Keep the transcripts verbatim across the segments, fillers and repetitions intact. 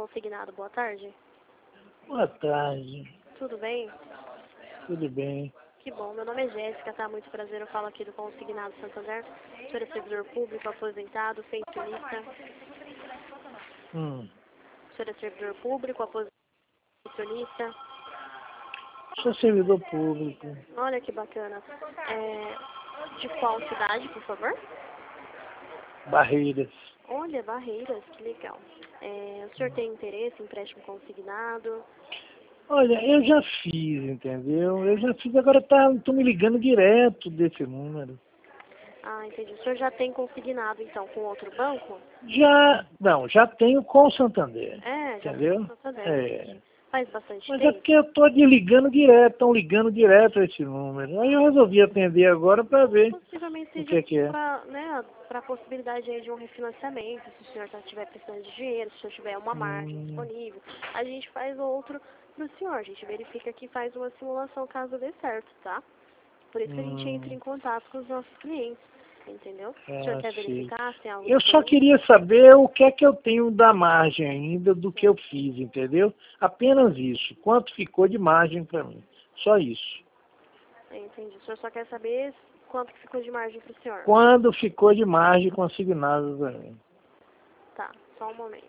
consignado. Boa tarde. Boa tarde. Tudo bem? Tudo bem. Que bom. Meu nome é Jéssica, tá? Muito prazer. Eu falo aqui do Consignado Santander. O senhor é servidor público, aposentado, pensionista. Hum. O senhor é servidor público, aposentado, pensionista. Sou servidor público. Olha que bacana. É, de qual cidade, por favor? Barreiras. Olha, Barreiras, que legal. É, o senhor tem interesse em empréstimo consignado? Olha, eu já fiz, entendeu? Eu já fiz, agora tá, tô me ligando direto desse número. Ah, entendi. O senhor já tem consignado, então, com outro banco? Já, não, já tenho com o Santander. É, já tem Entendeu? com o Santander. É. Faz bastante Mas é tempo? porque eu tô ligando direto, estão ligando direto a esse número. Aí eu resolvi atender agora para ver Possivelmente o seja que que é. para, né, para a possibilidade aí de um refinanciamento, se o senhor estiver precisando de dinheiro, se o senhor tiver uma margem Hum, disponível, a gente faz outro para o senhor, a gente verifica que faz uma simulação caso dê certo, tá? Por isso que a gente entra hum, em contato com os nossos clientes, entendeu? O senhor ah, quer sim. verificar se tem algo Eu só disponível? queria saber o que é que eu tenho da margem ainda do que eu fiz, entendeu? Apenas isso. Quanto ficou de margem para mim. Só isso. Entendi. O senhor só quer saber quanto que ficou de margem para o senhor? Quando ficou de margem consignada para mim. Tá, só um momento.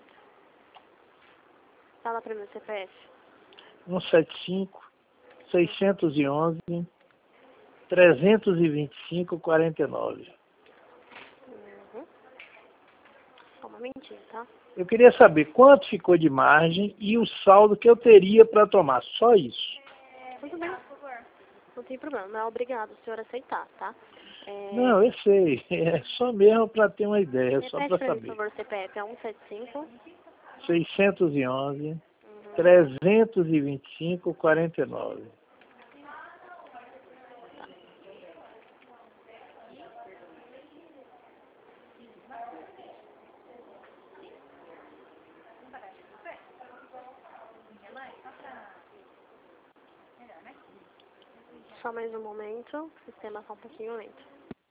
Fala para mim o C P F. cento e setenta e cinco, seiscentos e onze, trezentos e vinte e cinco, quarenta e nove. Uhum. Só um momentinho, tá? Eu queria saber quanto ficou de margem e o saldo que eu teria para tomar. Só isso. Tudo bem. Não tem problema. Não é obrigado o senhor aceitar, tá? É... Não, eu sei. É só mesmo para ter uma ideia, só Repete para para mim, por saber. favor, o C P F é um sete cinco. seiscentos e onze, Uhum. trezentos e vinte e cinco, quarenta e nove. Só mais um momento. O sistema está um pouquinho lento.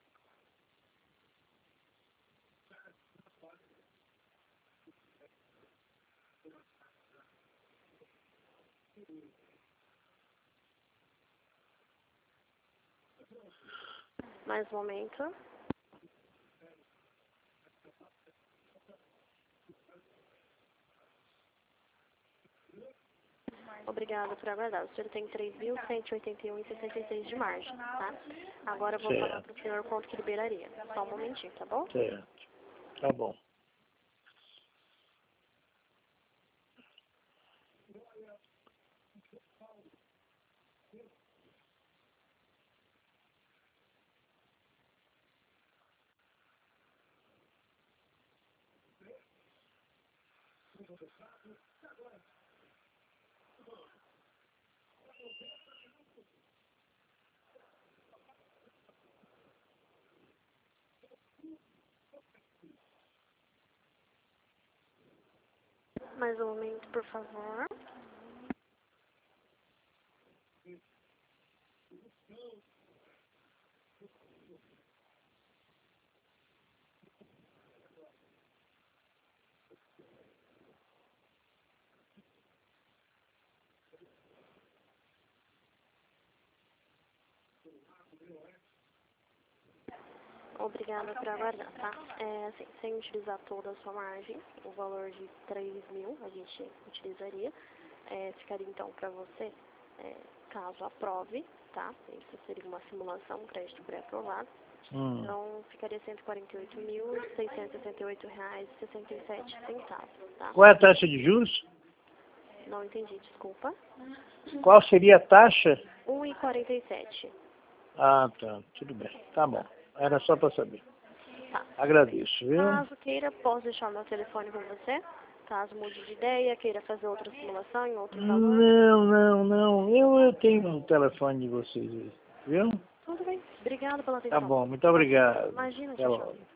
Mais um momento. Obrigada por aguardar. O senhor tem três mil cento e oitenta e um vírgula sessenta e seis de margem, tá? Agora eu vou falar Certo, para o senhor quanto que liberaria. Só um momentinho, tá bom? certo. Tá bom. Mais um momento, por favor. Obrigada por aguardar, tá? É, assim, sem utilizar toda a sua margem, o valor de três mil a gente utilizaria. É, ficaria então para você, é, caso aprove, tá? Isso seria uma simulação, um crédito pré-aprovado. Hum. Então, ficaria cento e quarenta e oito mil, seiscentos e sessenta e oito reais e sessenta e sete centavos, tá? Qual é a taxa de juros? Não entendi, desculpa. Qual seria a taxa? um e quarenta e sete. Ah, tá. Tudo bem. Tá bom. Era só para saber. Tá. Agradeço, viu? Caso queira, posso deixar o meu telefone com você. Caso mude de ideia, queira fazer outra simulação em outro valor. Não, não, não. Eu, eu tenho o telefone de vocês aí, viu? Tudo bem. Obrigada pela Tá atenção. bom, muito obrigado. Imagina, Até tchau, tchau. logo.